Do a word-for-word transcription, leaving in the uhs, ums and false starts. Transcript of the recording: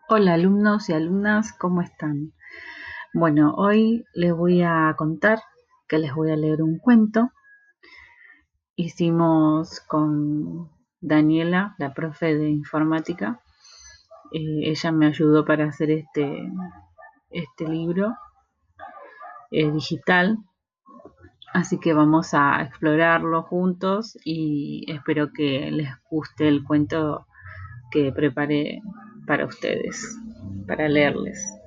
Hola alumnos y alumnas, ¿cómo están? Bueno, hoy les voy a contar que les voy a leer un cuento. Hicimos con Daniela, la profe de informática. Eh, ella me ayudó para hacer este, este libro eh, digital. Así que vamos a explorarlo juntos y espero que les guste el cuento que preparé para ustedes, para leerles.